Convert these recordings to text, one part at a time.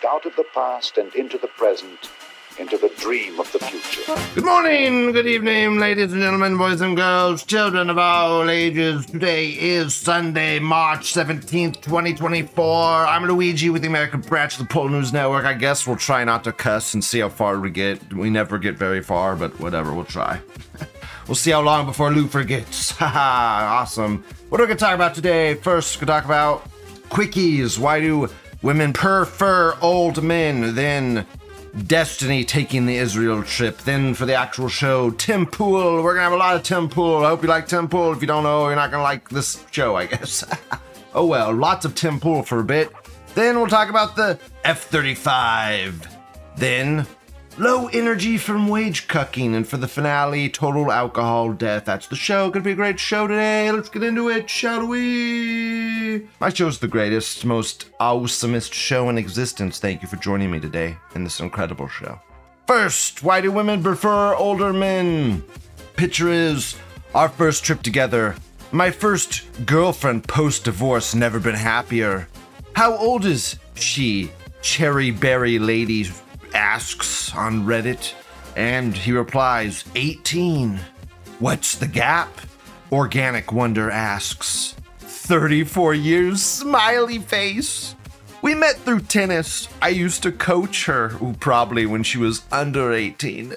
out of the past and into the present, into the dream of the future. Good morning, good evening, ladies and gentlemen, boys and girls, children of all ages. Today is Sunday, March 17th, 2024. I'm Luigi with the American branch of the Pole News Network. I guess we'll try not to cuss and see how far we get. We never get very far, but whatever, we'll try. We'll see how long before Lou forgets. Haha, awesome. What are we going to talk about today? First, we're going to talk about quickies. Why do women prefer old men? Then Destiny taking the Israel trip. Then for the actual show, Tim Pool. We're going to have a lot of Tim Pool. I hope you like Tim Pool. If you don't know, you're not going to like this show, I guess. Oh well, lots of Tim Pool for a bit. Then we'll talk about the F-35. Then low energy from wage cucking. And for the finale, total alcohol death. That's the show. Gonna be a great show today. Let's get into it, shall we? My show's the greatest, most awesomest show in existence. Thank you for joining me today in this incredible show. First, why do women prefer older men? Picture is our first trip together. My first girlfriend post-divorce, never been happier. How old is she? Cherry Berry Lady asks on Reddit, and he replies, 18. What's the gap? Organic Wonder asks, 34 years, smiley face. We met through tennis. I used to coach her, probably when she was under 18.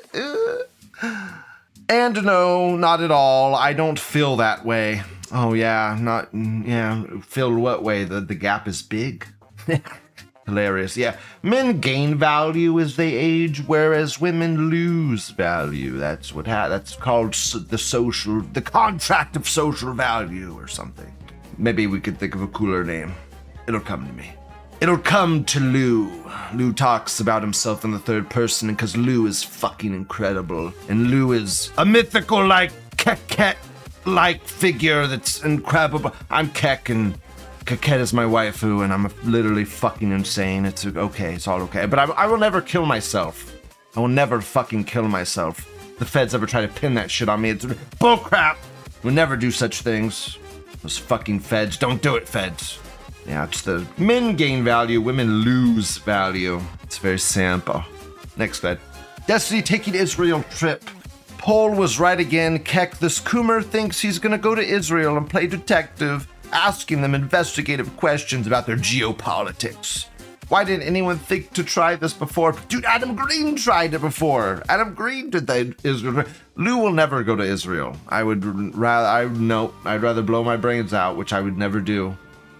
And no, not at all. I don't feel that way. Oh yeah, feel what way? The gap is big? Hilarious, yeah. Men gain value as they age, whereas women lose value. That's what that's called the contract of social value or something. Maybe we could think of a cooler name. It'll come to me. It'll come to Lou. Lou talks about himself in the third person because Lou is fucking incredible. And Lou is a mythical, Keket-like figure that's incredible. I'm Kek and Keket is my waifu, and I'm literally fucking insane. It's okay, it's all okay. But I will never kill myself. I will never fucking kill myself. The feds ever try to pin that shit on me, it's bullcrap. We'll never do such things. Those fucking feds, don't do it, feds. Yeah, it's the men gain value, women lose value. It's very simple. Next fed. Destiny taking Israel trip. Pole was right again. Kek, this Coomer thinks he's gonna go to Israel and play detective, asking them investigative questions about their geopolitics. Why didn't anyone think to try this before? Dude, Adam Green tried it before. Adam Green did that. Israel. Lou will never go to Israel. I'd rather blow my brains out, which I would never do.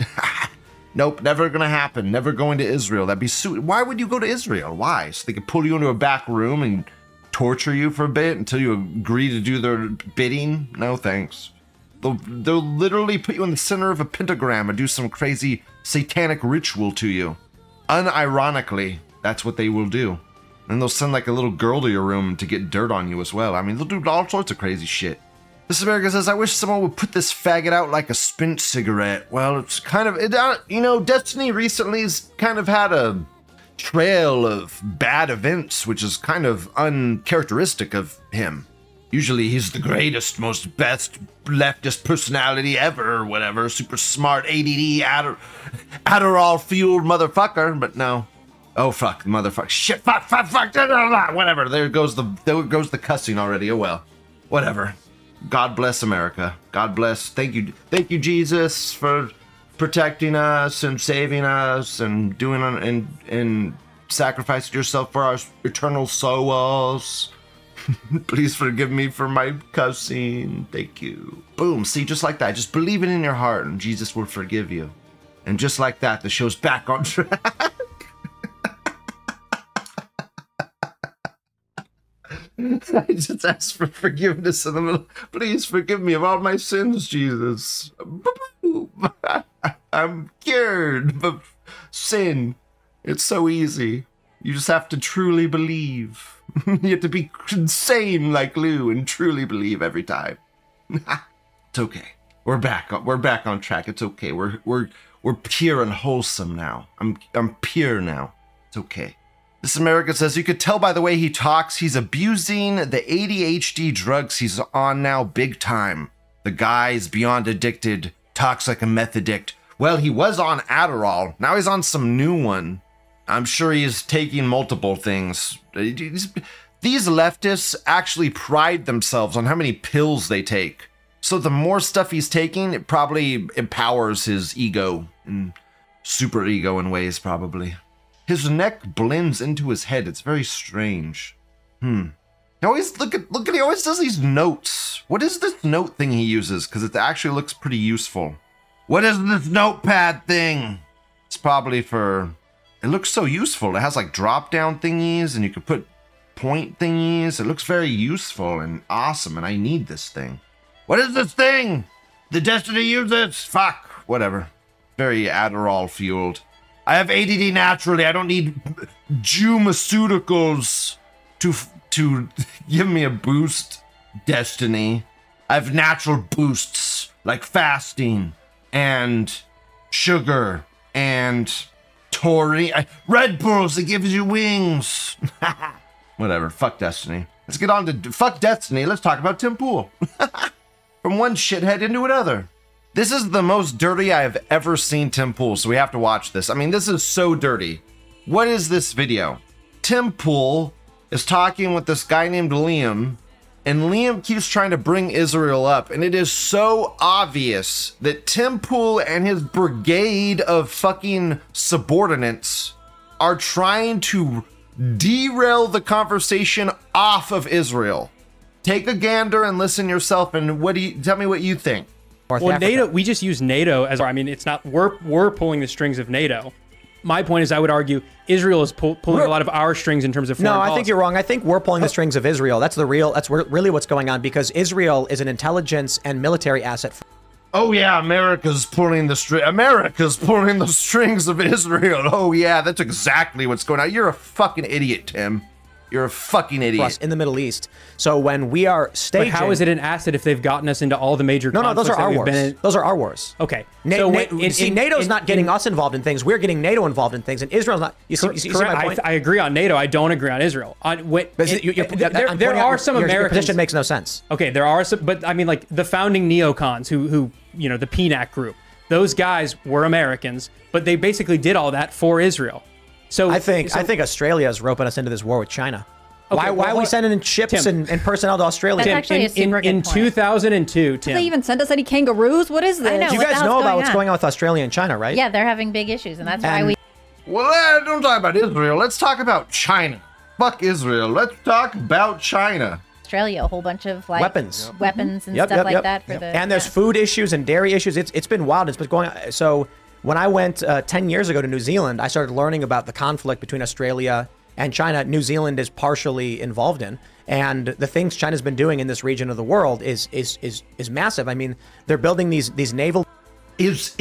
Nope, never gonna happen. Never going to Israel. That'd be why would you go to Israel? Why? So they could pull you into a back room and torture you for a bit until you agree to do their bidding? No thanks. They'll literally put you in the center of a pentagram and do some crazy satanic ritual to you. Unironically, that's what they will do. And they'll send like a little girl to your room to get dirt on you as well. I mean, they'll do all sorts of crazy shit. This America says, I wish someone would put this faggot out like a spent cigarette. Well, it's kind of, Destiny recently has kind of had a trail of bad events, which is kind of uncharacteristic of him. Usually he's the greatest, most best leftist personality ever, or whatever, super smart, ADD, Adderall-fueled motherfucker, but no. Oh, fuck, motherfucker, shit, fuck, whatever, there goes the cussing already, oh well. Whatever. God bless America. God bless, thank you, Jesus, for protecting us and saving us and doing, and sacrificing yourself for our eternal souls. Please forgive me for my cussing. Thank you. Boom. See, just like that. Just believe it in your heart and Jesus will forgive you. And just like that, the show's back on track. I just asked for forgiveness in the middle. Please forgive me of all my sins, Jesus. I'm cured of sin. It's so easy. You just have to truly believe. You have to be insane like Lou and truly believe every time. It's okay. We're back on track. It's okay. We're pure and wholesome now. I'm pure now. It's okay. This America says, you could tell by the way he talks, he's abusing the ADHD drugs he's on now big time. The guy's beyond addicted, talks like a meth addict. Well, he was on Adderall. Now he's on some new one. I'm sure he's taking multiple things. These leftists actually pride themselves on how many pills they take. So the more stuff he's taking, it probably empowers his ego and super ego in ways, probably. His neck blends into his head. It's very strange. He always he always does these notes. What is this note thing he uses? Because it actually looks pretty useful. What is this notepad thing? It's probably for... It looks so useful. It has like drop-down thingies, and you can put point thingies. It looks very useful and awesome, and I need this thing. What is this thing? The Destiny uses? Fuck. Whatever. Very Adderall fueled. I have ADD naturally. I don't need Jumaceuticals to give me a boost. Destiny. I have natural boosts like fasting and sugar and taurine. Red Bulls that gives you wings. Whatever. Fuck Destiny. Let's get on to fuck Destiny. Let's talk about Tim Pool. From one shithead into another. This is the most dirty I have ever seen Tim Pool, so we have to watch this. I mean, this is so dirty. What is this video? Tim Pool is talking with this guy named Liam, and Liam keeps trying to bring Israel up, and it is so obvious that Tim Pool and his brigade of fucking subordinates are trying to derail the conversation off of Israel. Take a gander and listen yourself, and tell me what you think. Well, NATO, we just use NATO as, I mean, it's not, we're pulling the strings of NATO. My point is, I would argue Israel is pulling a lot of our strings in terms of foreign policy. I think you're wrong. I think we're pulling the strings of Israel. That's really what's going on, because Israel is an intelligence and military asset. Oh yeah, America's pulling the strings of Israel. Oh yeah, that's exactly what's going on. You're a fucking idiot, Tim. You're a fucking idiot. In the Middle East. So when we are staging... But how is it an asset if they've gotten us into all the major conflicts? No, those are our wars. Those are our wars. Okay. NATO's not getting us involved in things. We're getting NATO involved in things, and Israel's not. You see my point? I agree on NATO. I don't agree on Israel. There are some Americans... Your position makes no sense. Okay, there are some... But I mean, like, the founding neocons who you know, the PNAC group, those guys were Americans, but they basically did all that for Israel. So I think Australia is roping us into this war with China. Okay, why are we sending in ships and personnel to Australia? That's actually a super good point. 2002, Tim. Did they even send us any kangaroos? What is this? I know, you guys know about what's going on with Australia and China, right? Yeah, they're having big issues, and that's why we... Well, don't talk about Israel. Let's talk about China. Fuck Israel. Let's talk about China. Australia, a whole bunch of like weapons and stuff like that for the... And there's food issues and dairy issues. It's been wild. It's been going on. So when I went 10 years ago to New Zealand, I started learning about the conflict between Australia and China. New Zealand is partially involved in, and the things China's been doing in this region of the world is massive. I mean, they're building these naval. Is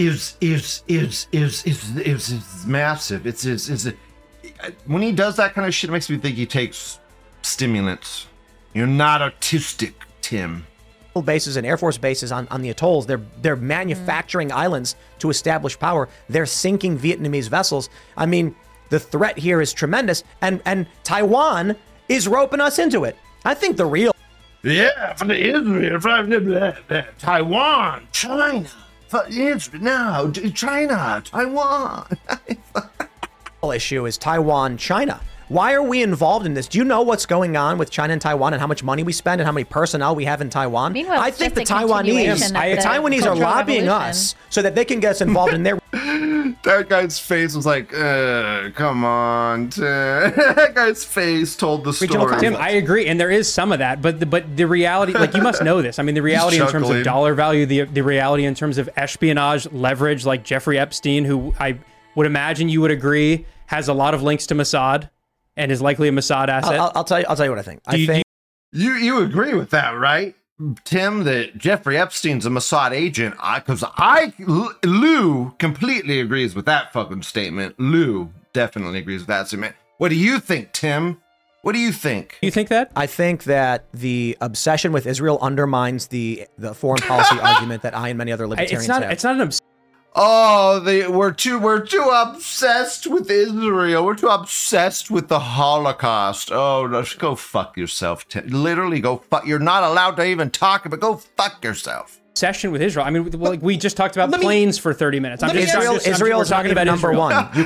massive. It's when he does that kind of shit, it makes me think he takes stimulants. You're not autistic, Tim. Bases and Air Force bases on the atolls. They're manufacturing islands to establish power. They're sinking Vietnamese vessels. I mean, the threat here is tremendous, and Taiwan is roping us into it. I think the real... Yeah, from Israel, Taiwan, China, no, China, Taiwan. issue is Taiwan, China. Why are we involved in this? Do you know what's going on with China and Taiwan and how much money we spend and how many personnel we have in Taiwan? Meanwhile, I think the Taiwanese are lobbying us so that they can get us involved in their... That guy's face was like, come on. That guy's face told the story. Tim, I agree, and there is some of that, but the reality, like, you must know this. I mean, the reality in terms of dollar value, the reality in terms of espionage, leverage, like Jeffrey Epstein, who I would imagine you would agree has a lot of links to Mossad and is likely a Mossad asset. I'll tell you what I think. I think you agree with that, right, Tim? That Jeffrey Epstein's a Mossad agent? Because Lou completely agrees with that fucking statement. Lou definitely agrees with that statement. What do you think, Tim? What do you think? You think that? I think that the obsession with Israel undermines the foreign policy argument that I and many other libertarians have. It's not an obsession. Oh, we're too obsessed with Israel. We're too obsessed with the Holocaust. Oh, no, go fuck yourself. Literally, go fuck. You're not allowed to even talk about. Go fuck yourself. Obsession with Israel. I mean, like we just talked about planes for 30 minutes. Israel is talking about number one.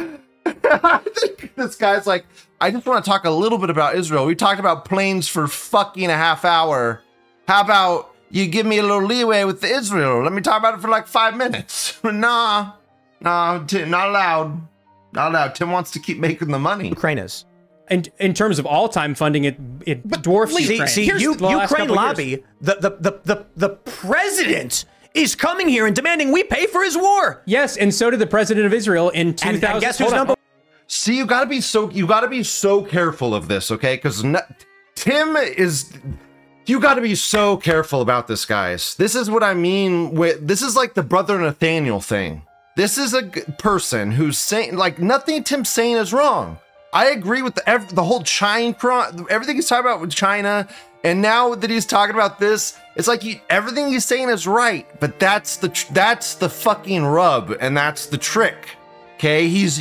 I think this guy's like, I just want to talk a little bit about Israel. We talked about planes for fucking a half hour. How about you give me a little leeway with the Israel? Let me talk about it for like 5 minutes. Nah, Tim, not allowed. Not allowed. Tim wants to keep making the money. Ukraine is. And in terms of all-time funding, it dwarfs Ukraine. See, Ukraine lobby, the president is coming here and demanding we pay for his war. Yes, and so did the president of Israel in 2000. And guess who's number? See, you gotta be so careful of this, okay? Because Tim is. You gotta be so careful about this, guys. This is what I mean. This is like the brother Nathaniel thing. This is a person who's saying like nothing Tim's saying is wrong. I agree with the whole China, everything he's talking about with China, and now that he's talking about this, it's like everything he's saying is right, but that's the fucking rub, and that's the trick. Okay, he's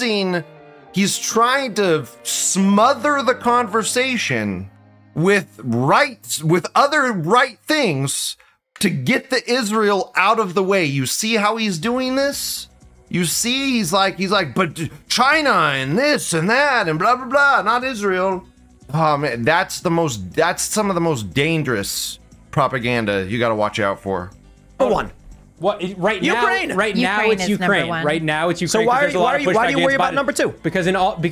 trying to smother the conversation with other right things to get the Israel out of the way. You see how he's doing this? You see, he's like, but China and this and that and blah, blah, blah, not Israel. Oh man, that's some of the most dangerous propaganda you got to watch out for. Number one. What right now? Ukraine. Right now it's Ukraine. Right now it's Ukraine. So why do you worry about number two? Because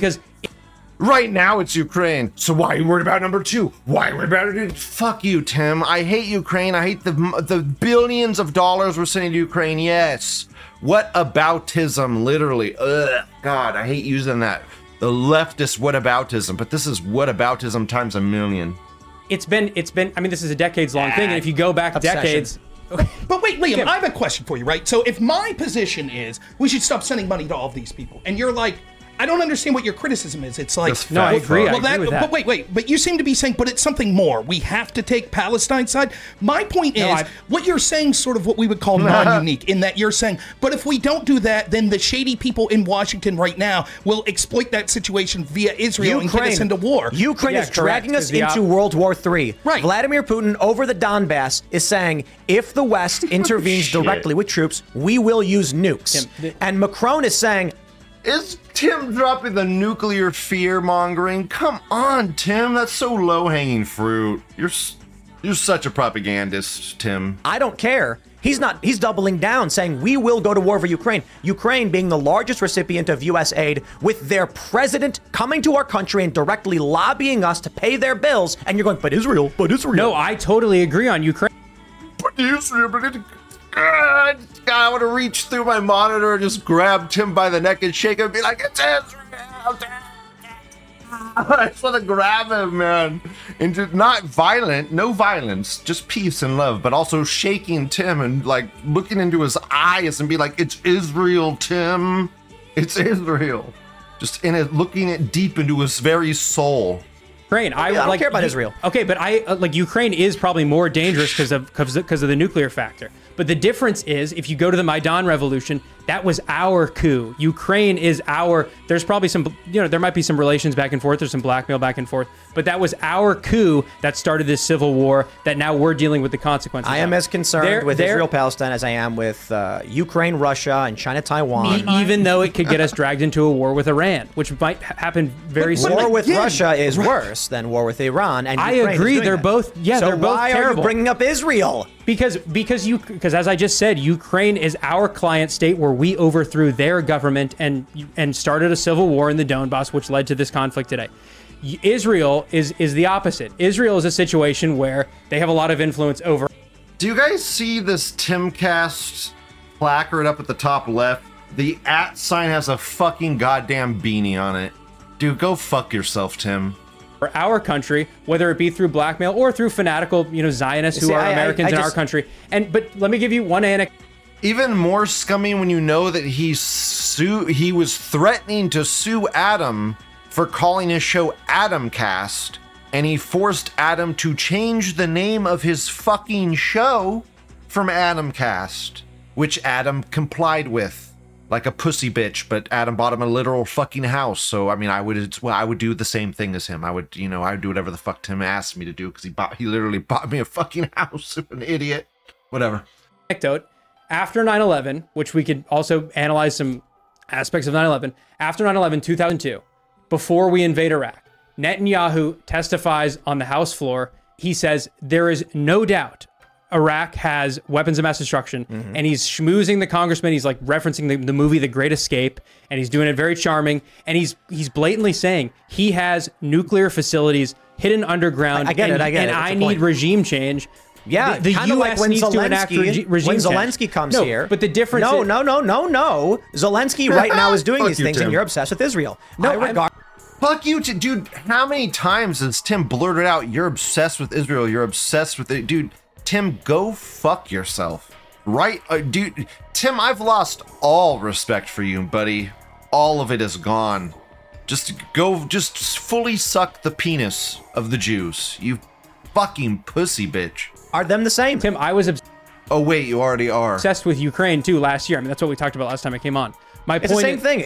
right now it's Ukraine. So why are you worried about number two? Why are you worried about it? Fuck you, Tim. I hate Ukraine. I hate the billions of dollars we're sending to Ukraine. Yes. What aboutism, literally. Ugh, God, I hate using that. The leftist whataboutism, but this is whataboutism times a million. It's been. I mean, this is a decades-long thing, and if you go back decades. But wait, Liam, I have a question for you, right? So if my position is we should stop sending money to all of these people, and you're like, I don't understand what your criticism is. It's like, no, I agree. I agree with that. But wait, but you seem to be saying, but it's something more. We have to take Palestine's side. My point is, what you're saying is sort of what we would call non-unique, in that you're saying, but if we don't do that, then the shady people in Washington right now will exploit that situation via Israel and get us into war. Ukraine is dragging us into World War III. Right. Vladimir Putin over the Donbass is saying, if the West intervenes directly with troops, we will use nukes. And Macron is saying, is Tim dropping the nuclear fear mongering? Come on, Tim. That's so low-hanging fruit. You're such a propagandist, Tim. I don't care. He's doubling down, saying we will go to war for Ukraine. Ukraine being the largest recipient of U.S. aid, with their president coming to our country and directly lobbying us to pay their bills. And you're going, but Israel. No, I totally agree on Ukraine. But Israel, God, I want to reach through my monitor and just grab Tim by the neck and shake him and be like, it's Israel! I just want to grab him, man. And just not violent, no violence, just peace and love, but also shaking Tim and like looking into his eyes and be like, it's Israel, Tim. It's Israel. Just looking it deep into his very soul. Ukraine. I don't care about Israel. Okay, but Ukraine is probably more dangerous because of the nuclear factor. But the difference is, if you go to the Maidan Revolution, that was our coup. Ukraine is our. There's probably some, there might be some relations back and forth. There's some blackmail back and forth. But that was our coup that started this civil war that now we're dealing with the consequences. I am as concerned with Israel-Palestine as I am with Ukraine, Russia, and China-Taiwan. Even though it could get us dragged into a war with Iran, which might happen very soon. War with Russia is worse than war with Iran. And Ukraine I agree. They're both. Yeah, so they're both terrible. Why are you bringing up Israel? Because as I just said, Ukraine is our client state where we overthrew their government and started a civil war in the Donbass, which led to this conflict today. Israel is the opposite. Israel is a situation where they have a lot of influence over. Do you guys see this Timcast placard up at the top left? The @ sign has a fucking goddamn beanie on it. Dude, go fuck yourself, Tim. For our country, whether it be through blackmail or through fanatical, Zionists who are Americans in our country. But let me give you one anecdote. Even more scummy when you know that he was threatening to sue Adam for calling his show Adamcast, and he forced Adam to change the name of his fucking show from Adamcast, which Adam complied with. Like a pussy bitch, but Adam bought him a literal fucking house. So I mean, I would do the same thing as him. I would do whatever the fuck Tim asked me to do because he literally bought me a fucking house. An idiot. Whatever. Anecdote. After 9/11, which we could also analyze some aspects of 9/11. After 9/11, 2002, before we invade Iraq, Netanyahu testifies on the House floor. He says there is no doubt Iraq has weapons of mass destruction, and he's schmoozing the congressman. He's like referencing the movie The Great Escape, and he's doing it very charming. And he's blatantly saying he has nuclear facilities hidden underground. I get it. And I need regime change. Yeah, the kind of U.S. like when needs to enact Zelensky, regime when change. Zelensky comes here. But the difference No. Zelensky right now is doing Fuck these you, things, Tim. and you're obsessed with Israel. No, I regard. Fuck you, dude. How many times has Tim blurted out, you're obsessed with Israel, you're obsessed with it? Dude, Tim, go fuck yourself. Right? Dude, Tim, I've lost all respect for you, buddy. All of it is gone. Just fully suck the penis of the Jews. You fucking pussy bitch. Are them the same? Tim, I was Oh, wait, you already are. obsessed with Ukraine too last year. I mean, that's what we talked about last time I came on. My It's point the same is, thing.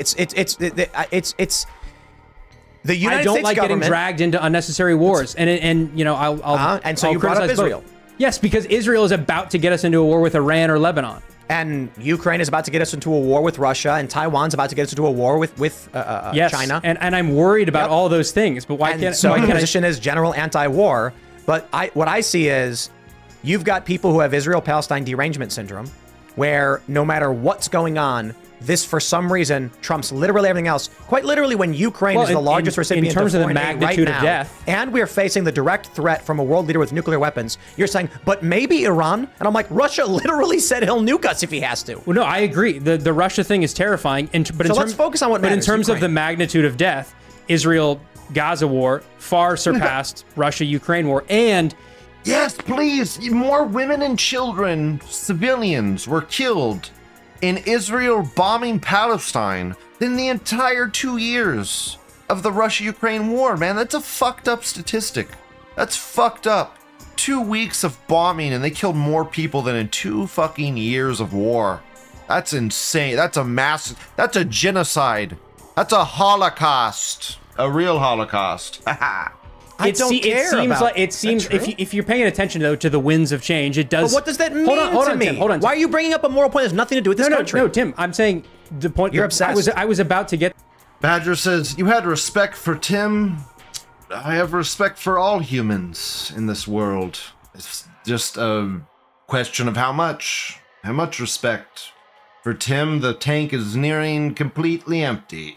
It's the United I don't States like government. getting dragged into unnecessary wars, and you know I'll and so I'll you brought up criticize both. Israel. Yes, because Israel is about to get us into a war with Iran or Lebanon. And Ukraine is about to get us into a war with Russia, and Taiwan's about to get us into a war with Yes, China. and I'm worried about all those things. But why And can't so why my can't I- position is general anti-war. But what I see is you've got people who have Israel-Palestine derangement syndrome, where no matter what's going on, this for some reason trumps literally everything else. Quite literally, when Ukraine Well, is the largest recipient in terms of the foreign aid magnitude right of now, death, and we're facing the direct threat from a world leader with nuclear weapons, you're saying, but maybe Iran? And I'm like, Russia literally said he'll nuke us if he has to. Well, no, I agree. The Russia thing is terrifying. But So let's focus on what But in matters, terms of Ukraine. the magnitude of death, Israel-Gaza war far surpassed Russia-Ukraine war, and Yes, please. More women and children, civilians, were killed in Israel bombing Palestine than the entire 2 years of the Russia-Ukraine war, man. That's a fucked up statistic. That's fucked up. 2 weeks of bombing and they killed more people than in 2 fucking years of war. That's insane. That's a mass. That's a genocide. That's a Holocaust. A real Holocaust. I don't care It seems about- like it seems That's true. if you're paying attention though to the winds of change, it does. But what does that mean hold to on, me? Tim, hold on. Why are you bringing up a moral point that has nothing to do with this country? No, Tim. I'm saying the point. You're obsessed. I was about to get. Badger says, you had respect for Tim. I have respect for all humans in this world. It's just a question of how much. How much respect. For Tim, the tank is nearing completely empty.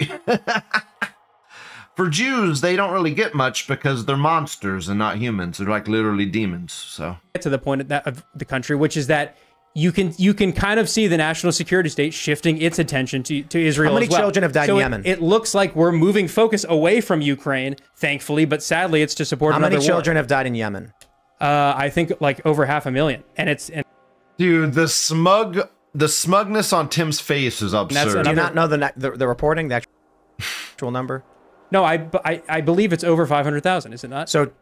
For Jews, they don't really get much because they're monsters and not humans. They're like literally demons. So To the point of the country, which is that you can kind of see the national security state shifting its attention to Israel. How many as well. children have died in So Yemen? It looks like we're moving focus away from Ukraine, thankfully, but sadly, it's to support How another many war. children have died in Yemen? I think like over 500,000, and dude, the smugness on Tim's face is absurd. Do you not know the reporting, the actual number? no, I believe it's over 500,000. Is it not? So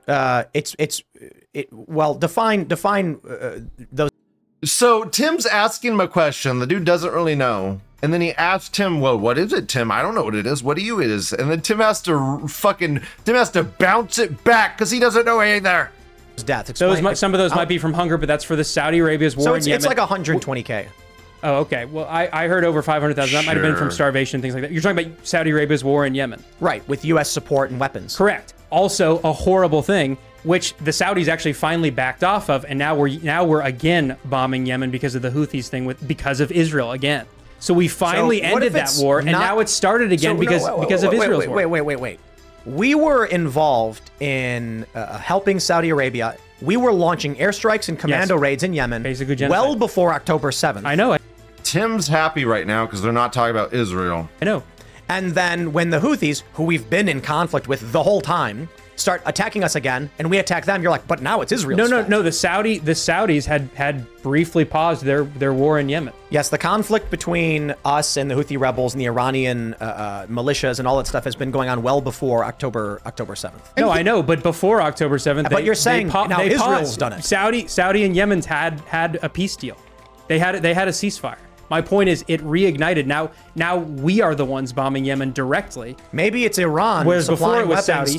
define those. So Tim's asking him a question. The dude doesn't really know. And then he asked Tim, well, what is it, Tim? I don't know what it is. What do you it is? And then Tim has to bounce it back because he doesn't know either. Death. Some of those might be from hunger, but that's for the Saudi Arabia's war So in Yemen. it's like 120K. Oh, okay. Well, I heard over 500,000. That might have been from Sure. starvation and things like that. You're talking about Saudi Arabia's war in Yemen. Right, with U.S. support and weapons. Correct. Also, a horrible thing, which the Saudis actually finally backed off of, and now we're again bombing Yemen because of the Houthis thing, because of Israel again. So we finally So what ended if that it's war, and not- now it's started again because of Israel's war. Wait. We were involved in helping Saudi Arabia. We were launching airstrikes and commando raids in Yemen Basically genocide. well before October 7th. I know. Tim's happy right now because they're not talking about Israel. I know. And then when the Houthis, who we've been in conflict with the whole time, start attacking us again, and we attack them, you're like, but now it's Israel's fault. No. The Saudis had briefly paused their war in Yemen. Yes, the conflict between us and the Houthi rebels and the Iranian militias and all that stuff has been going on well before October 7th. No, I know, but before October 7th, But you're saying now Israel's paused. done it. Saudi and Yemen's had a peace deal. They had a ceasefire. My point is, it reignited. Now we are the ones bombing Yemen directly. Maybe it's Iran Whereas before supplying it was weapons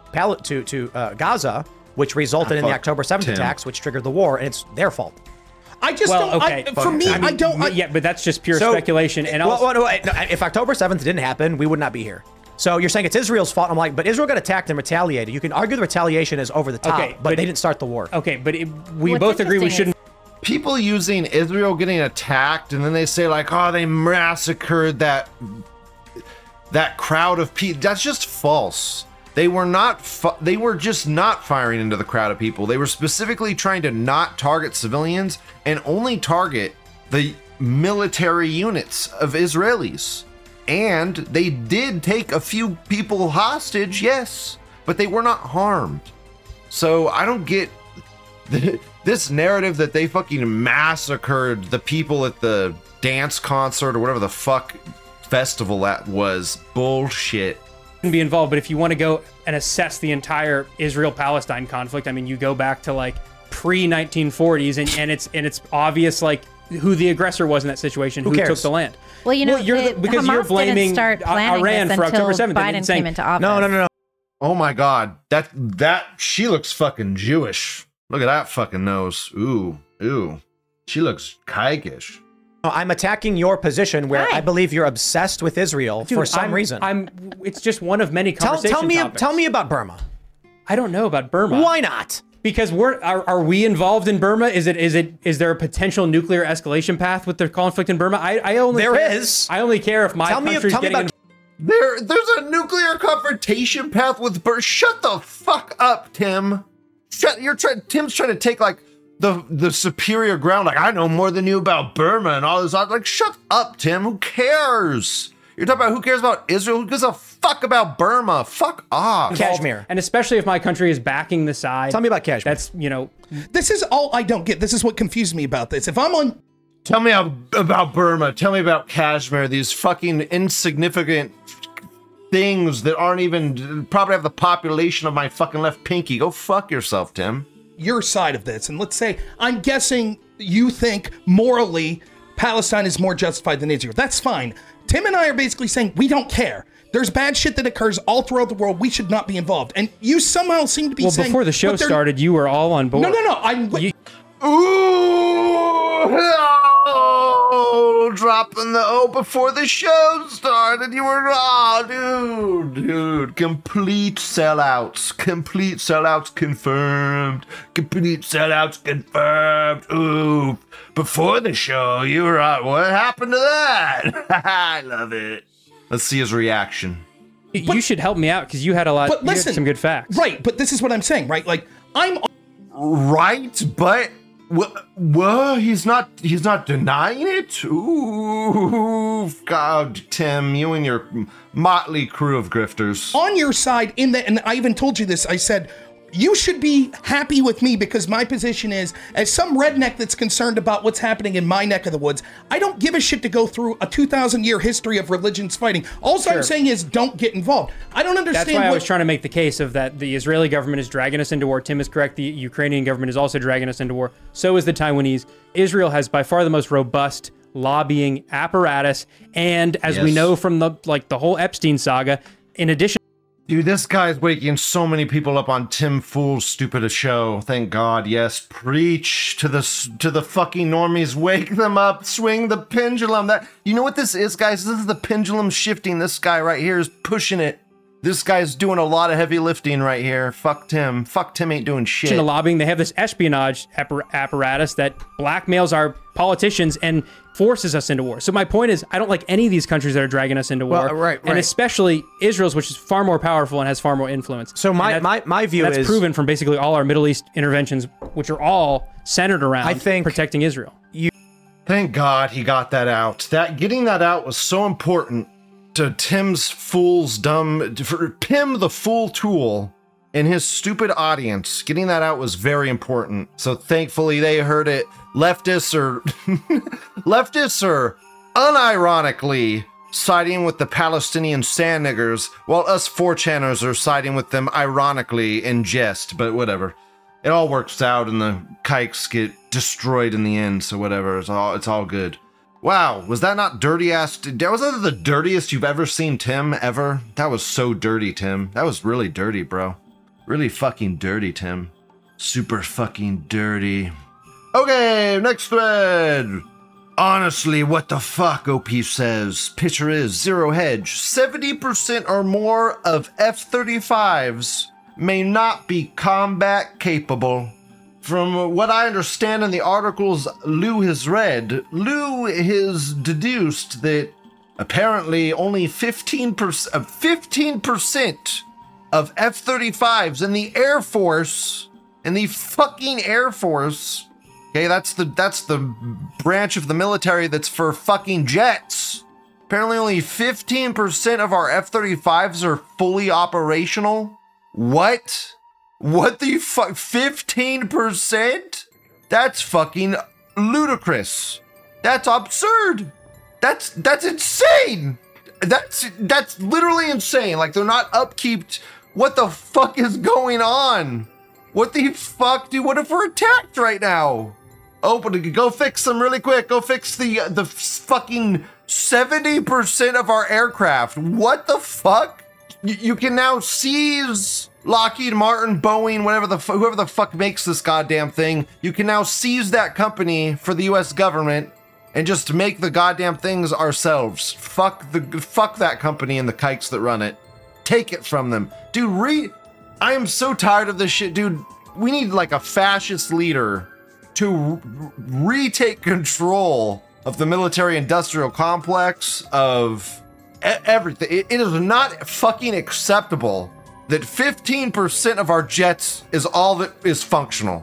Saudi. to Gaza, which resulted in the fuck October 7th Tim. attacks, which triggered the war, and it's their fault. I just don't. Okay. For me, I don't. Yeah, but that's just pure speculation. And if October 7th didn't happen, we would not be here. So you're saying it's Israel's fault. I'm like, but Israel got attacked and retaliated. You can argue the retaliation is over the top, but they didn't start the war. Okay, but we both agree we shouldn't. People using Israel getting attacked, and then they say like, "Oh, they massacred that crowd of people." That's just false. They were not. They were just not firing into the crowd of people. They were specifically trying to not target civilians and only target the military units of Israelis. And they did take a few people hostage, yes, but they were not harmed. So I don't get this narrative that they fucking massacred the people at the dance concert or whatever the fuck festival that was. Bullshit. Be involved, but if you want to go and assess the entire Israel-Palestine conflict, I mean, you go back to like pre-1940s, and it's obvious like who the aggressor was in that situation, who took the land. Well, you know, because Hamas you're blaming didn't start planning Iran this for until October 7th. Biden came into office. No. Oh my God, that she looks fucking Jewish. Look at that fucking nose. Ooh. She looks kaikish. I'm attacking your position where Hi. I believe you're obsessed with Israel for some reason. It's just one of many conversation topics. Tell me about Burma. I don't know about Burma. Why not? Because are we involved in Burma? Is there a potential nuclear escalation path with the conflict in Burma? I only care if my country's getting. There's a nuclear confrontation path with Burma. Shut the fuck up, Tim. Tim's trying to take like the superior ground. Like, I know more than you about Burma and all this. Like, shut up, Tim. Who cares? You're talking about who cares about Israel? Who gives a fuck about Burma? Fuck off. Kashmir. And especially if my country is backing the side. Tell me about Kashmir. That's, you know. This is all I don't get. This is what confused me about this. If I'm on. Tell me about Burma. Tell me about Kashmir. These fucking insignificant things that aren't even probably have the population of my fucking left pinky. Go fuck yourself, Tim. Your side of this, and let's say I'm guessing you think morally Palestine is more justified than Israel. That's fine. Tim and I are basically saying we don't care. There's bad shit that occurs all throughout the world. We should not be involved. And you somehow seem to be saying... Well, before the show started, you were all on board. No. Ooh, dropping the O before the show started. You were dude. Complete sellouts confirmed. Ooh, before the show, you were what happened to that? I love it. Let's see his reaction. You should help me out because you had a lot. But listen, you had some good facts. Right, but this is what I'm saying, right? Like I'm right, but. What? He's not denying it? Ooh, God, Tim, you and your motley crew of grifters. On your side in that, and I even told you this, I said, you should be happy with me because my position is, as some redneck that's concerned about what's happening in my neck of the woods, I don't give a shit to go through a 2,000-year history of religions fighting. All I'm saying is don't get involved. I don't understand. That's why I was trying to make the case of that the Israeli government is dragging us into war. Tim is correct. The Ukrainian government is also dragging us into war. So is the Taiwanese. Israel has by far the most robust lobbying apparatus. And as we know from the whole Epstein saga, in addition, dude, this guy's waking so many people up on Tim Fool's stupid show. Thank God. Yes, preach to the fucking normies. Wake them up. Swing the pendulum. You know what this is, guys? This is the pendulum shifting. This guy right here is pushing it. This guy's doing a lot of heavy lifting right here. Fuck Tim. Fuck Tim ain't doing shit. In the lobbying, they have this espionage apparatus that blackmails our politicians and forces us into war. So my point is, I don't like any of these countries that are dragging us into war. Well, right. And especially Israel's, which is far more powerful and has far more influence. So my view is... That's proven from basically all our Middle East interventions, which are all centered around protecting Israel. Thank God he got that out. Getting that out was so important to Tim's for Tim the fool tool and his stupid audience. Getting that out was very important. So thankfully they heard it. Leftists are unironically siding with the Palestinian sand niggers, while us 4chaners are siding with them ironically in jest, but whatever. It all works out and the kikes get destroyed in the end, so whatever. It's all good. Wow, was that not dirty ass? Was that the dirtiest you've ever seen Tim ever? That was so dirty, Tim. That was really dirty, bro. Really fucking dirty, Tim. Super fucking dirty. Okay, next thread. Honestly, what the fuck, OP says. Picture is Zero Hedge. 70% or more of F-35s may not be combat capable. From what I understand in the articles Lou has read, Lou has deduced that apparently only 15% of F-35s in the Air Force, in the fucking Air Force, okay, that's the branch of the military that's for fucking jets. Apparently only 15% of our F-35s are fully operational. What? What the fuck? 15%? That's fucking ludicrous. That's absurd. That's insane. That's literally insane. Like, they're not upkeeped. What the fuck is going on? What the fuck, dude? What if we're attacked right now? Oh, but go fix them really quick. Go fix the fucking 70% of our aircraft. What the fuck? You can now seize Lockheed Martin, Boeing, whoever the fuck makes this goddamn thing. You can now seize that company for the U.S. government and just make the goddamn things ourselves. Fuck that company and the kikes that run it. Take it from them, dude. I am so tired of this shit, dude. We need like a fascist leader to retake control of the military-industrial complex of everything. It is not fucking acceptable that 15% of our jets is all that is functional.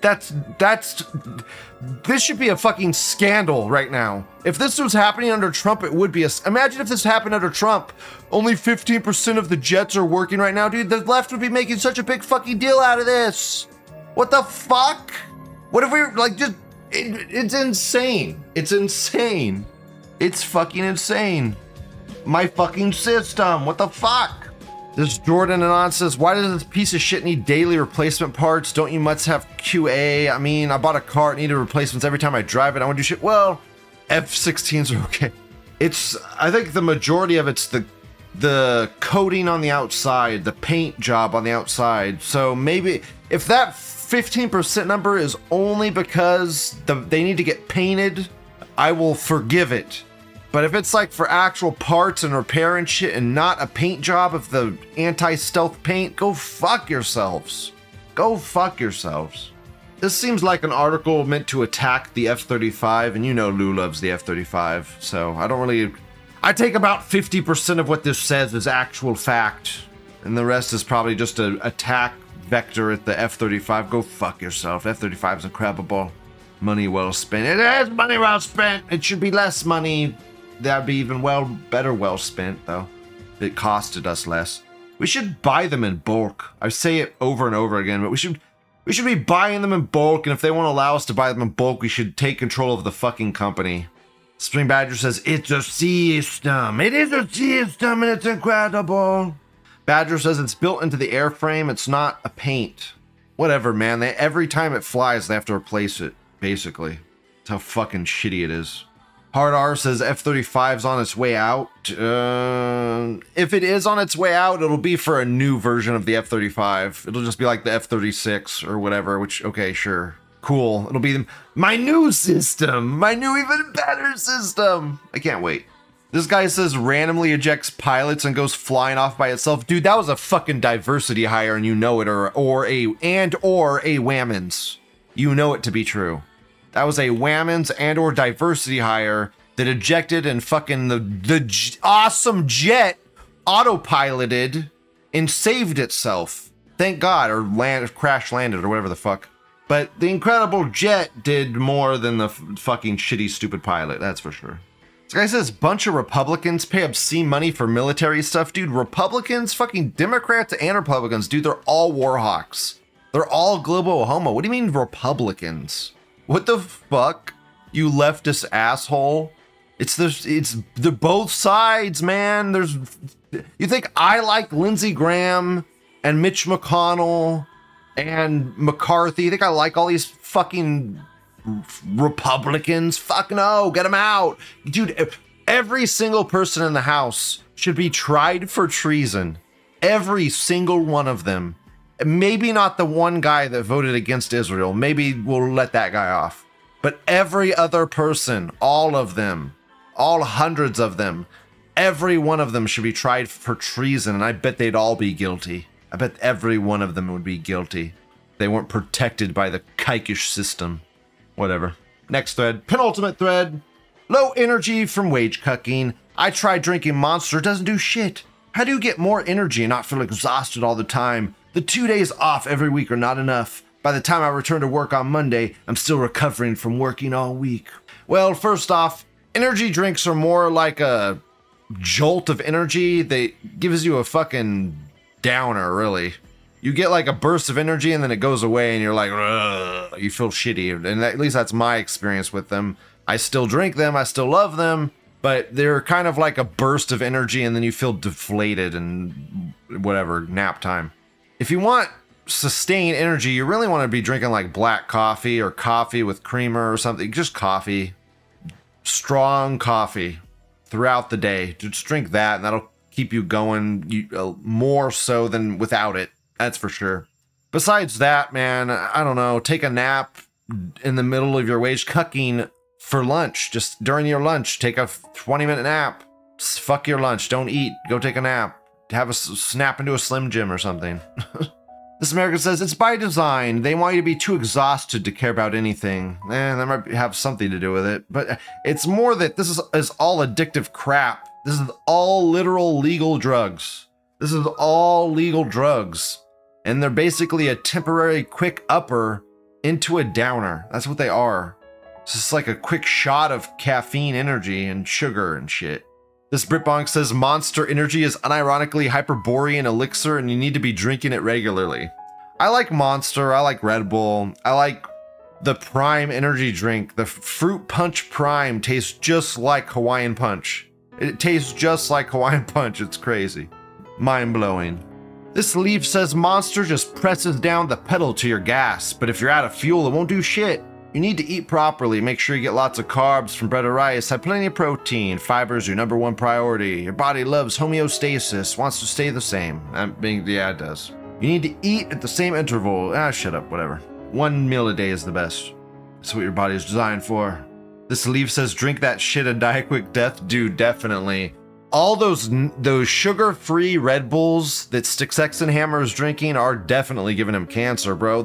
This should be a fucking scandal right now. If this was happening under Trump, it would be imagine if this happened under Trump. Only 15% of the jets are working right now, dude. The left would be making such a big fucking deal out of this. What the fuck? What if we like just, it's insane. It's insane. It's fucking insane. My fucking system. What the fuck? This Jordan Anon says, why does this piece of shit need daily replacement parts? Don't you must have QA? I mean, I bought a car, it needed replacements every time I drive it. I want to do shit. Well, F-16s are okay. I think the majority of it's the coating on the outside, the paint job on the outside. So maybe if that 15% number is only because they need to get painted, I will forgive it. But if it's like for actual parts and repair and shit and not a paint job of the anti-stealth paint, go fuck yourselves. Go fuck yourselves. This seems like an article meant to attack the F-35, and you know Lou loves the F-35, so I take about 50% of what this says as actual fact, and the rest is probably just an attack vector at the F-35. Go fuck yourself. F-35 is incredible. Money well spent. It is money well spent. It should be less money. That'd be even better well spent, though. It costed us less. We should buy them in bulk. I say it over and over again, but we should be buying them in bulk, and if they won't allow us to buy them in bulk, we should take control of the fucking company. Spring Badger says, it's a system. It is a system, and it's incredible. Badger says it's built into the airframe. It's not a paint. Whatever, man. Every time it flies, they have to replace it, basically. That's how fucking shitty it is. Hard R says F-35's on its way out. If it is on its way out, it'll be for a new version of the F-35. It'll just be like the F-36 or whatever, which, okay, sure. Cool. It'll be my new system. My new, even better system. I can't wait. This guy says randomly ejects pilots and goes flying off by itself. Dude, that was a fucking diversity hire and you know it, or a Whammons. You know it to be true. That was a Whammons and or diversity hire that ejected and fucking the awesome jet autopiloted and saved itself. Thank God, or crash landed or whatever the fuck. But the incredible jet did more than the fucking shitty stupid pilot, that's for sure. This guy says bunch of Republicans pay obscene money for military stuff. Dude, Republicans, fucking Democrats and Republicans, dude, they're all war hawks. They're all global homo. What do you mean Republicans? What the fuck, you leftist asshole? It's the both sides, man. You think I like Lindsey Graham and Mitch McConnell and McCarthy? You think I like all these fucking Republicans? Fuck no, get them out. Dude, every single person in the House should be tried for treason. Every single one of them. maybe not the one guy that voted against Israel. Maybe we'll let that guy off. But every other person, all of them, all hundreds of them, every one of them should be tried for treason, and I bet they'd all be guilty. I bet every one of them would be guilty. They weren't protected by the Kaikish system. Whatever. Next thread. Penultimate thread. Low energy from wage cucking. I tried drinking Monster. It doesn't do shit. How do you get more energy and not feel exhausted all the time? The 2 days off every week are not enough. By the time I return to work on Monday, I'm still recovering from working all week. Well, first off, energy drinks are more like a jolt of energy. They gives you a fucking downer, really. You get like a burst of energy and then it goes away and you're like, ugh, you feel shitty. And at least that's my experience with them. I still drink them, I still love them, but they're kind of like a burst of energy and then you feel deflated and whatever, nap time. If you want sustained energy, you really want to be drinking like black coffee or coffee with creamer or something. Just coffee, strong coffee throughout the day. Just drink that and that'll keep you going more so than without it. That's for sure. Besides that, man, I don't know, take a nap in the middle of your wage cucking for lunch. Just during your lunch, take a 20-minute nap. Fuck your lunch. Don't eat. Go take a nap. Have a snap into a Slim Jim or something. This American says, it's by design. They want you to be too exhausted to care about anything. That might have something to do with it. But it's more that this is all addictive crap. This is all literal legal drugs. This is all legal drugs. And they're basically a temporary quick upper into a downer. That's what they are. It's just like a quick shot of caffeine energy and sugar and shit. This Britbonk says Monster Energy is unironically Hyperborean elixir and you need to be drinking it regularly. I like Monster, I like Red Bull, I like the Prime energy drink. The Fruit Punch Prime tastes just like Hawaiian Punch. It tastes just like Hawaiian Punch, it's crazy. Mind-blowing. This Leaf says Monster just presses down the pedal to your gas, but if you're out of fuel, it won't do shit. You need to eat properly, make sure you get lots of carbs from bread or rice, have plenty of protein, fiber is your number one priority. Your body loves homeostasis, wants to stay the same. Yeah, it does. You need to eat at the same interval. Shut up, whatever. 1 meal a day is the best. That's what your body is designed for. This Leaf says drink that shit and die a quick death. Dude, definitely. All those sugar-free Red Bulls that Stixx and Hammer is drinking are definitely giving him cancer, bro.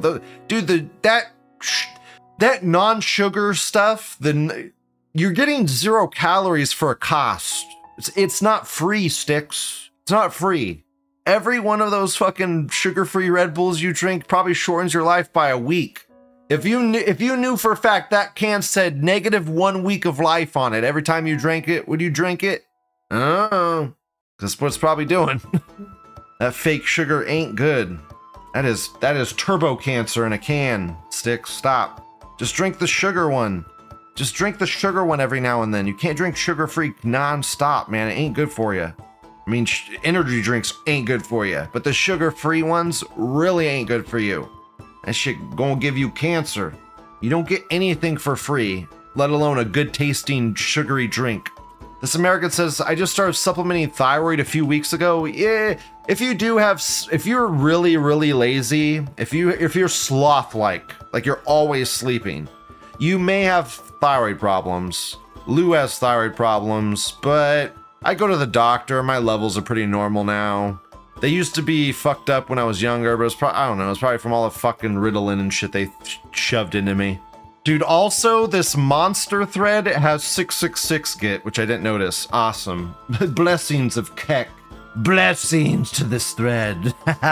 That non-sugar stuff, you're getting 0 calories for a cost. It's not free, Stixx. It's not free. Every one of those fucking sugar-free Red Bulls you drink probably shortens your life by a week. If you knew for a fact that can said -1 week of life on it every time you drank it, would you drink it? Oh, that's what it's probably doing. That fake sugar ain't good. That is turbo cancer in a can. Stixx, stop. Just drink the sugar one. Just drink the sugar one every now and then. You can't drink sugar-free non-stop, man. It ain't good for you. I mean, energy drinks ain't good for you, but the sugar-free ones really ain't good for you. That shit gonna give you cancer. You don't get anything for free, let alone a good-tasting sugary drink. This American says, I just started supplementing thyroid a few weeks ago. Yeah, if you're really, really lazy, if you're sloth-like you're always sleeping, you may have thyroid problems. Lou has thyroid problems, but I go to the doctor. My levels are pretty normal now. They used to be fucked up when I was younger, but I don't know. It's probably from all the fucking Ritalin and shit they shoved into me. Dude, also, this Monster thread has 666 git, which I didn't notice. Awesome. Blessings of Keck. Blessings to this thread.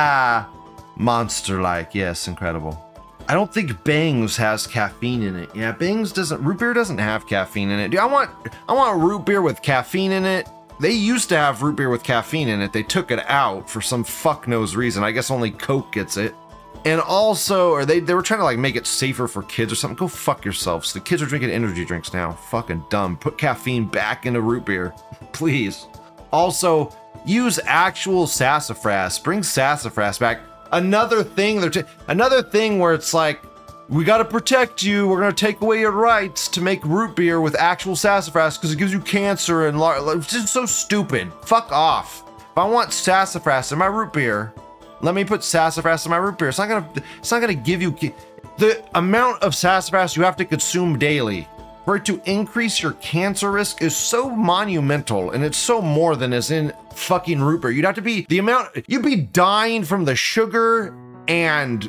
Monster-like. Yes, incredible. I don't think Bangs has caffeine in it. Yeah, root beer doesn't have caffeine in it. Dude, I want root beer with caffeine in it. They used to have root beer with caffeine in it. They took it out for some fuck knows reason. I guess only Coke gets it. And also, or they were trying to like make it safer for kids or something. Go fuck yourselves. The kids are drinking energy drinks now. Fucking dumb. Put caffeine back into root beer, please. Also, use actual sassafras. Bring sassafras back. Another thing where it's like, we gotta protect you. We're gonna take away your rights to make root beer with actual sassafras because it gives you cancer and it's just so stupid. Fuck off. If I want sassafras in my root beer, Let me put sassafras in my root beer. It's not gonna give you the amount of sassafras you have to consume daily for it to increase your cancer risk is so monumental, and it's so more than is in fucking root beer. You'd be dying from the sugar and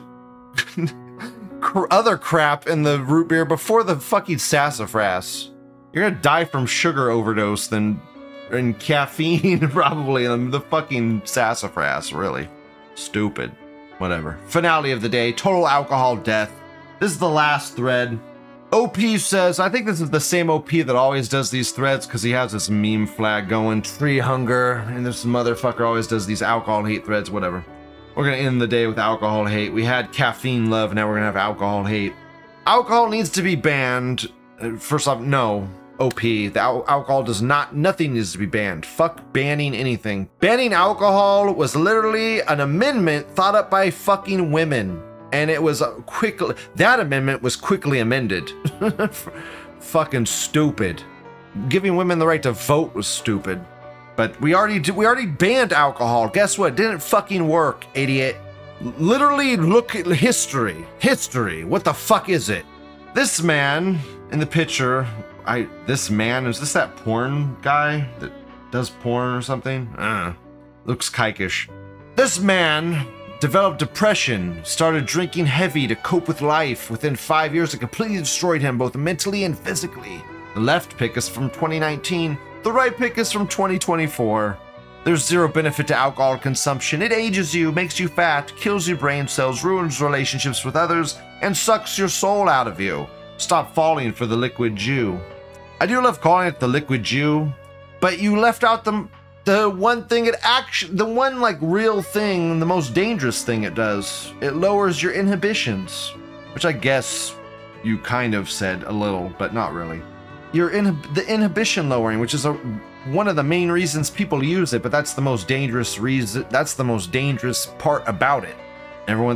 other crap in the root beer before the fucking sassafras. You're gonna die from sugar overdose and caffeine probably, and the fucking sassafras, really. Stupid. Whatever. Finale of the day, total alcohol death. This is the last thread. OP says, I think this is the same OP that always does these threads because he has this meme flag going, tree hunger, and this motherfucker always does these alcohol hate threads, whatever. We're going to end the day with alcohol hate. We had caffeine love, now we're going to have alcohol hate. Alcohol needs to be banned. First off, no. OP, the alcohol nothing needs to be banned. Fuck banning anything. Banning alcohol was literally an amendment thought up by fucking women. And it was that amendment was quickly amended. Fucking stupid. Giving women the right to vote was stupid. But we already banned alcohol. Guess what? Didn't fucking work, idiot. Literally look at history. History. What the fuck is it? This man in the picture, is this that porn guy that does porn or something? Looks kikish. This man developed depression, started drinking heavy to cope with life. Within 5 years, it completely destroyed him, both mentally and physically. The left pic is from 2019. The right pic is from 2024. There's zero benefit to alcohol consumption. It ages you, makes you fat, kills your brain cells, ruins relationships with others, and sucks your soul out of you. Stop falling for the liquid Jew. I do love calling it the liquid Jew, but you left out the one thing the one like real thing, the most dangerous thing it does. It lowers your inhibitions, which I guess you kind of said a little, but not really. The inhibition lowering, which is one of the main reasons people use it, but that's the most dangerous reason. That's the most dangerous part about it. Everyone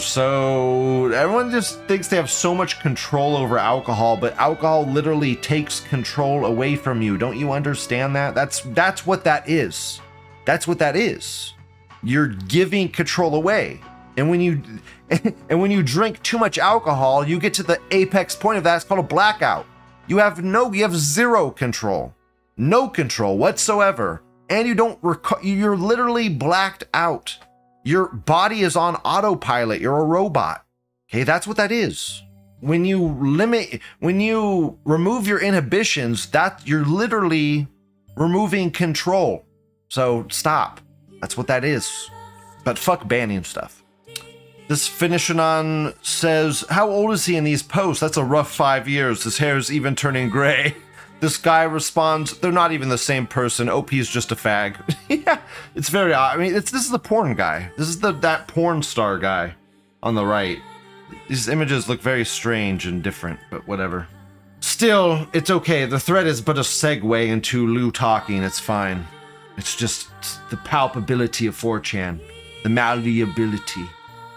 just thinks they have so much control over alcohol, but alcohol literally takes control away from you. Don't you understand that? That's what that is. That's what that is. You're giving control away. And when you drink too much alcohol, you get to the apex point of that. It's called a blackout. You have zero control. No control whatsoever. And you're literally blacked out. Your body is on autopilot. You're a robot. Okay, that's what that is. When you remove your inhibitions, you're literally removing control. So stop. That's what that is. But fuck banning stuff. This Finishanon says, how old is he in these posts? That's a rough 5 years. His hair's even turning gray. This guy responds, they're not even the same person. OP's just a fag. Yeah, it's very odd. I mean, this is the porn guy. This is that porn star guy on the right. These images look very strange and different, but whatever. Still, it's okay. The thread is but a segue into Lou talking. It's fine. It's just the palpability of 4chan. The malleability.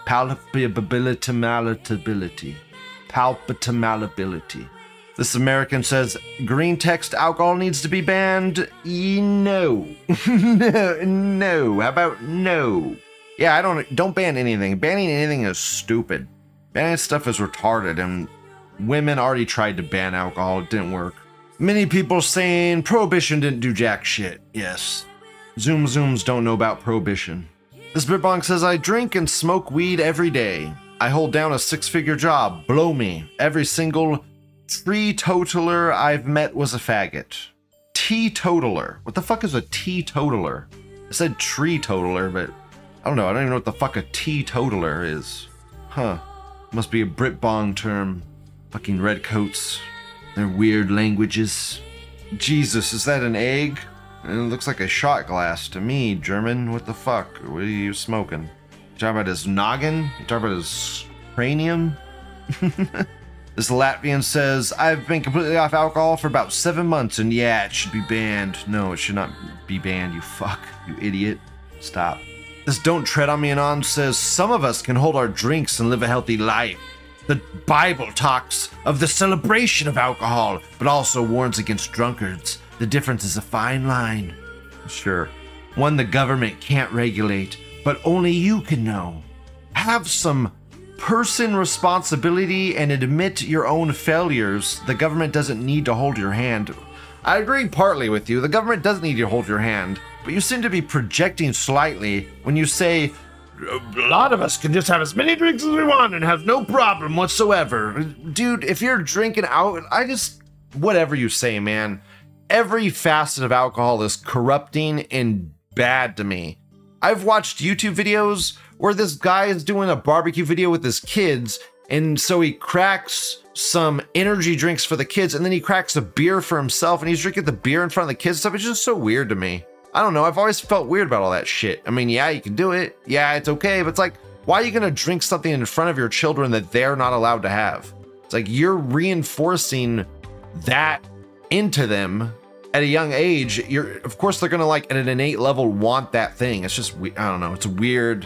Palpability. This American says, green text alcohol needs to be banned? No. No. How about no? Yeah, don't ban anything. Banning anything is stupid. Banning stuff is retarded, and women already tried to ban alcohol. It didn't work. Many people saying prohibition didn't do jack shit. Yes. Zooms don't know about prohibition. This Bitbong says, I drink and smoke weed every day. I hold down a 6-figure job. Blow me. Every single teetotaler I've met was a faggot. Teetotaler. What the fuck is a teetotaler? I said tree totaler, but I don't know. I don't even know what the fuck a teetotaler is. Huh. Must be a Britbong term. Fucking redcoats. Their weird languages. Jesus, is that an egg? It looks like a shot glass to me, German. What the fuck? What are you smoking? You talking about his noggin? You talking about his cranium? This Latvian says, I've been completely off alcohol for about 7 months, and yeah, it should be banned. No, it should not be banned, you fuck. You idiot. Stop. This Don't Tread on Me Anon says, some of us can hold our drinks and live a healthy life. The Bible talks of the celebration of alcohol, but also warns against drunkards. The difference is a fine line. Sure. One the government can't regulate. but only you can know. Have some person responsibility and admit your own failures. The government doesn't need to hold your hand. I agree partly with you. The government doesn't need to hold your hand, but you seem to be projecting slightly when you say, a lot of us can just have as many drinks as we want and have no problem whatsoever. Dude, if you're drinking out, whatever you say, man. Every facet of alcohol is corrupting and bad to me. I've watched YouTube videos where this guy is doing a barbecue video with his kids, and so he cracks some energy drinks for the kids, and then he cracks a beer for himself, and he's drinking the beer in front of the kids and stuff. It's just so weird to me. I don't know. I've always felt weird about all that shit. I mean, yeah, you can do it. Yeah, it's okay. But it's like, why are you going to drink something in front of your children that they're not allowed to have? It's like you're reinforcing that into them at a young age. Of course, they're going to, like, at an innate level, want that thing. It's just, I don't know. It's a weird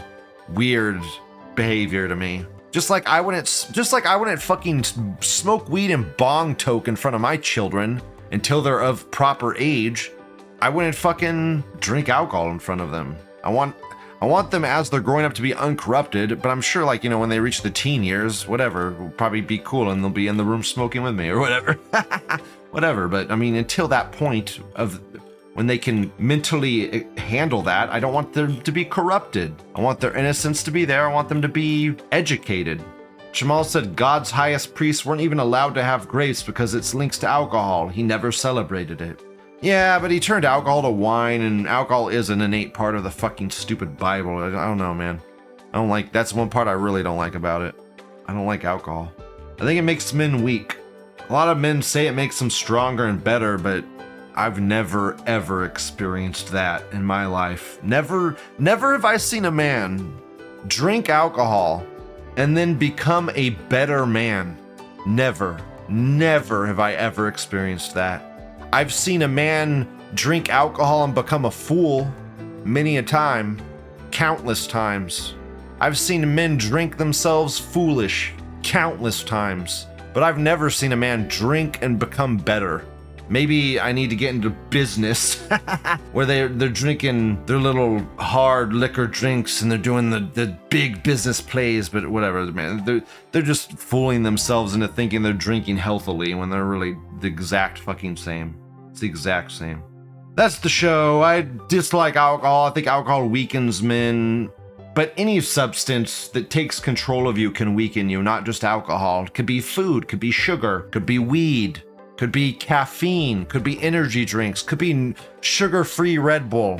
behavior to me. Just like I wouldn't fucking smoke weed and bong toke in front of my children until they're of proper age. I wouldn't fucking drink alcohol in front of them. I want them as they're growing up to be uncorrupted, but I'm sure, like, you know, when they reach the teen years, whatever, will probably be cool and they'll be in the room smoking with me or whatever. Whatever, but I mean, until that point of when they can mentally handle that, I don't want them to be corrupted. I want their innocence to be there. I want them to be educated. Jamal said God's highest priests weren't even allowed to have grapes because it's links to alcohol. He never celebrated it. Yeah, but he turned alcohol to wine, and alcohol is an innate part of the fucking stupid Bible. I don't know, man. That's one part I really don't like about it. I don't like alcohol. I think it makes men weak. A lot of men say it makes them stronger and better, but I've never, ever experienced that in my life. Never have I seen a man drink alcohol and then become a better man. Never have I ever experienced that. I've seen a man drink alcohol and become a fool many a time, countless times. I've seen men drink themselves foolish countless times, but I've never seen a man drink and become better. Maybe I need to get into business where they're drinking their little hard liquor drinks and they're doing the big business plays, but whatever, man. They're just fooling themselves into thinking they're drinking healthily when they're really the exact fucking same. It's the exact same. That's the show. I dislike alcohol. I think alcohol weakens men. But any substance that takes control of you can weaken you, not just alcohol. It could be food, could be sugar, could be weed, could be caffeine, could be energy drinks, could be sugar-free Red Bull.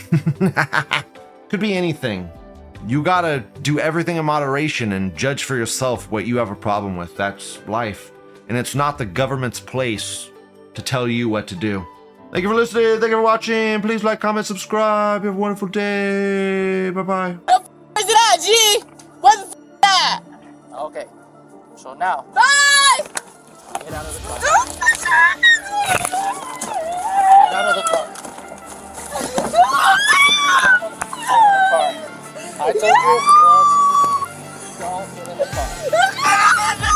Could be anything. You gotta do everything in moderation and judge for yourself what you have a problem with. That's life. And it's not the government's place to tell you what to do. Thank you for listening. Thank you for watching. Please like, comment, subscribe. Have a wonderful day. Bye-bye. What the f is that, G? What the f is that? Okay. So now. Bye! Get out of the car. Get out of the car. I told you don't get in the car.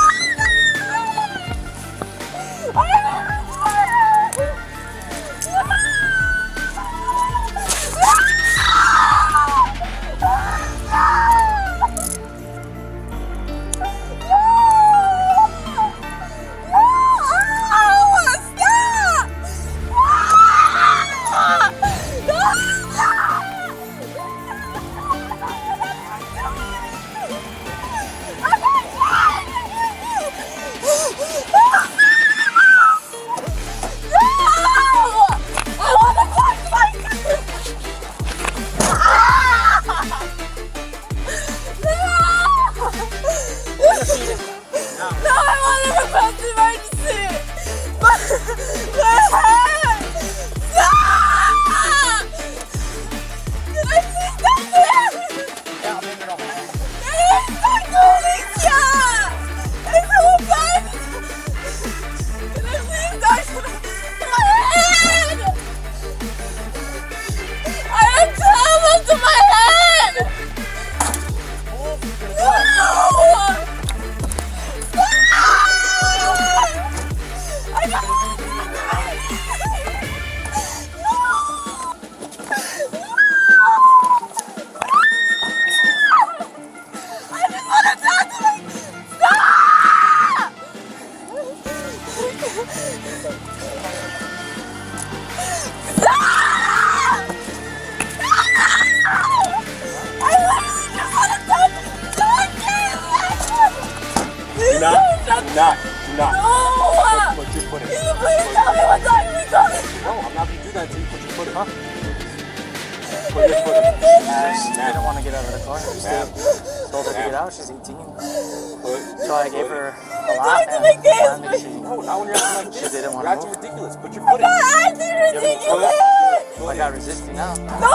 not. Do not. No! Put your foot in. Can you please tell me what's on me, Tony? No, I'm not going to do that until you put your foot in. Huh? Put your foot in. She didn't want to get out of the car. Told her to get out. She's 18. So I gave her a lot. No, not when you're acting like this. She didn't want You're to acting move. ridiculous. Put your foot in. I'm acting ridiculous! I got resisting now. No,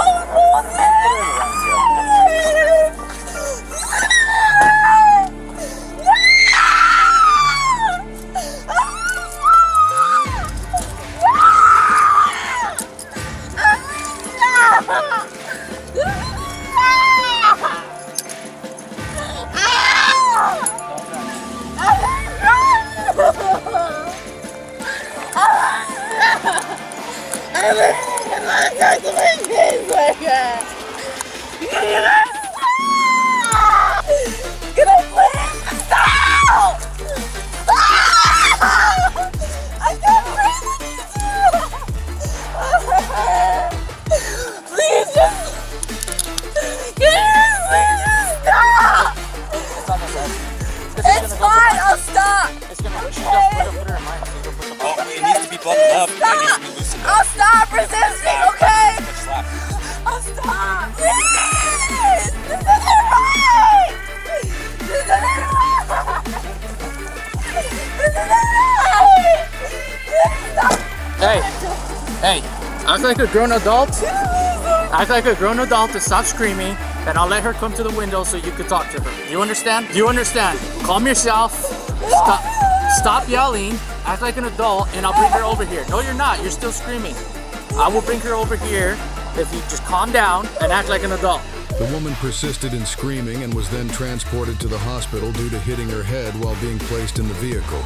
It's fine, I'll stop. It's gonna put her in mind. It needs to be buttoned up. It needs to be loosened up. I'll stop resisting, okay? I'll stop. Please! This isn't right! This isn't right! This isn't right! Please stop. Hey, act like a grown adult. Act like a grown adult and stop screaming, and I'll let her come to the window so you can talk to her. You understand? You understand? Calm yourself. Stop yelling. Act like an adult, and I'll bring her over here. No, you're not. You're still screaming. I will bring her over here if you just calm down and act like an adult. The woman persisted in screaming and was then transported to the hospital due to hitting her head while being placed in the vehicle.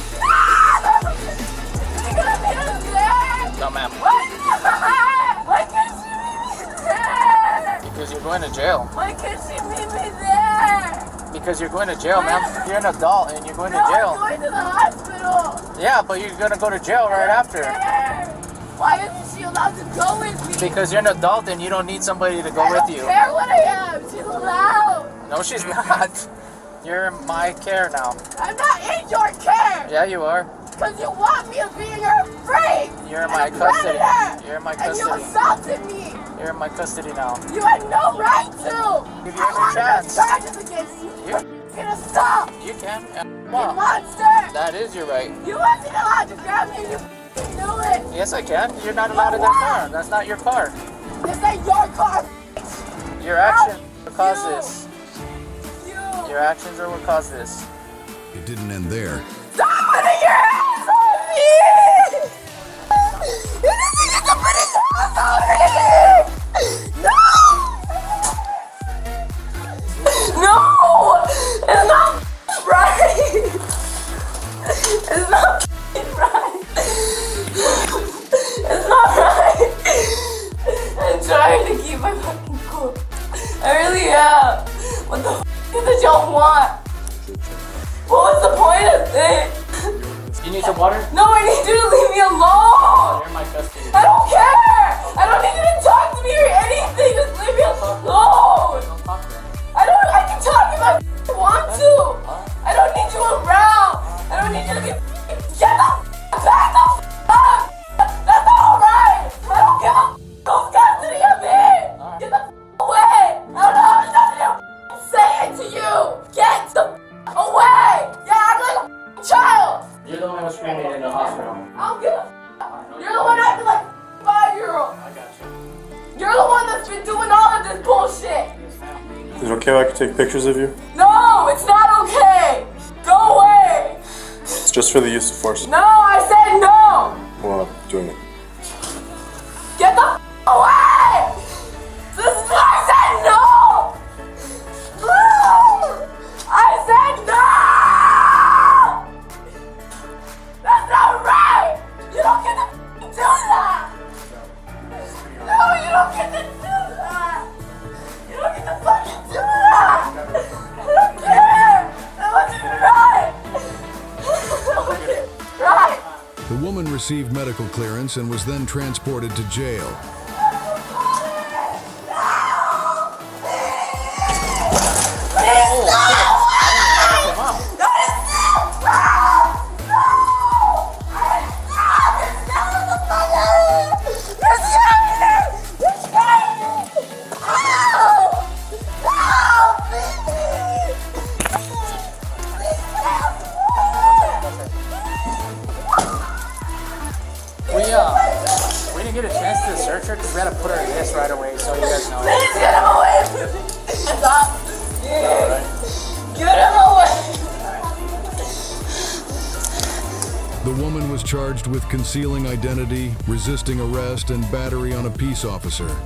No, ma'am. Why can't she meet me there? Because you're going to jail. Why can't she meet me there? Because you're going to jail, ma'am. You're an adult and you're going to jail. I'm going to the hospital. Yeah, but you're going to go to jail right after. Why isn't she allowed to go with me? Because you're an adult and you don't need somebody to go with you. I don't care what I am. She's allowed. No, she's not. You're in my care now. I'm not in your care. Yeah, you are. Because you want me to be in your frame. You're in my custody. You're in my custody. And you assaulted me. You're in my custody now. You had no right to. Give you every chance. Charges against you. You're gonna stop. You can. You monster. That is your right. You wasn't allowed to grab me. You knew it. Yes, I can. You're not allowed in that car. That's not your car. This ain't your car. Your actions will cause this. Your actions are what caused this. It didn't end there. Stop putting your hands on me! You didn't get to put his hands on me! No! No! It's not right! It's not right! It's not right! I'm trying to keep my fucking cool. I really am. What the f*** did y'all want? What was the point of this? You need some water? No, I need you to leave me alone! You're in my custody. I don't care! I don't need you to talk to me or anything! Just leave me alone! I can talk if I want to! I don't need you around! I don't need you to be get the back the up! That's not alright! I don't give a who's custody of me! Get the away! I don't know how to say it to you! Get the away! Yeah, act like a child! You're the one who was screaming in the hospital. I don't give a You're the one acting like a 5-year-old. I got you. You're the one that's been doing all of this bullshit. Is it okay if I can take pictures of you? No, it's not okay. Go away. It's just for the use of force. No, I said no. Well, I'm doing it. Get the away. This is why I said no. I said no. That's not right. You don't get to do that. No, you don't get to do that. You don't get to fucking do that. I don't care. That wasn't right. That wasn't right. The woman received medical clearance and was then transported to jail. Please, no! That is not right. We didn't get a chance to search her because we had to put her in this right away, so you guys know. Please get him away from me. Stop. Get him away. The woman was charged with concealing identity, resisting arrest, and battery on a peace officer.